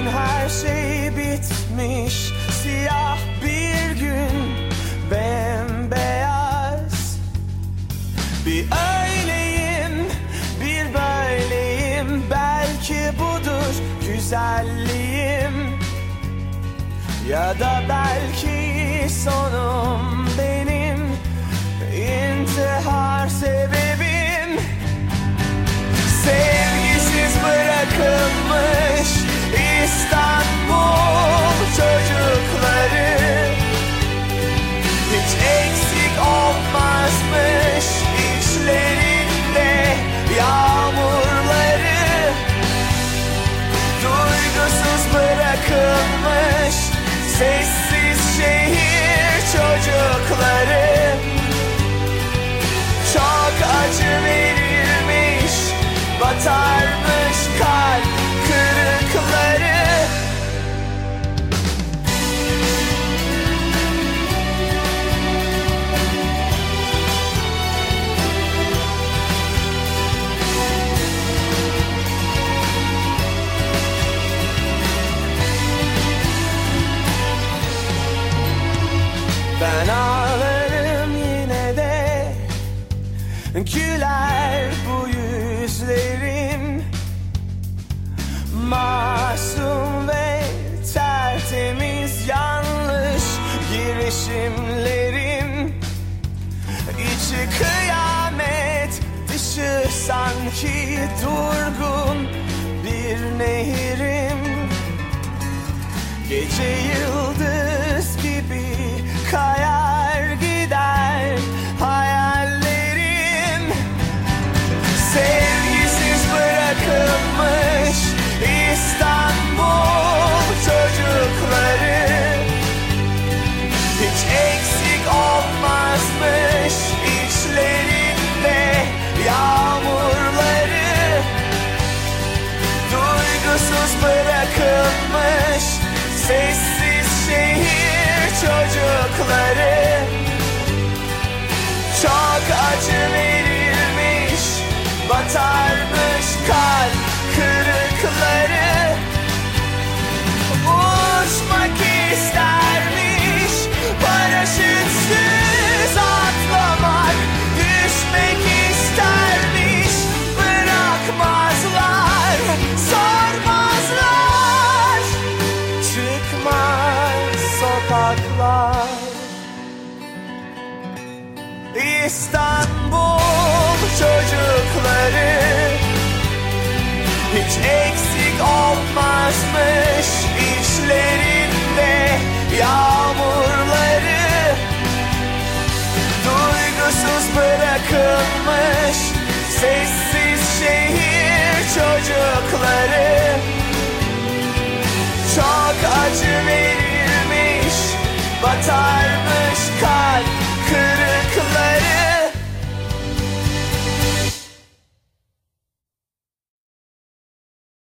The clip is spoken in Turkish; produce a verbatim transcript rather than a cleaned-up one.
Bugün her şey bitmiş, siyah bir gün, bembeyaz. Bir öyleyim, bir böyleyim, belki budur güzelliğim. Ya da belki sonum benim intihar sebebim. Sevgisiz bırakılmış İstanbul çocukları, hiç eksik olmazmış içlerinde yağmurları. Duygusuz bırakılmış sessiz şehir çocukları, çok acı verilmiş, batarmış kalp kırıkları. Ben ağlarım yine de, güler bu yüzlerim. Masum ve tertemiz yanlış girişimlerim. İçi kıyamet, dışı sanki durgun bir nehirim. Gece yıldız gibi kayar gider hayallerim. Sevgisiz bırakılmış İstanbul çocukları, hiç eksik olmazmış içlerinde yağmurları. Duygusuz bırakılmış sessiz şehir çocukları, çok acı verilmiş, batarmış kalp kırıkları. Uçmak istermiş, paraşütsüz atlamak, düşmek istermiş, bırakmazlar, sormazlar. Çıkmaz sokaklar. İstanbul çocukları, hiç eksik olmazmış içlerinde yağmurları. Duygusuz bırakılmış sessiz şehir çocukları, çok acı verilmiş, batar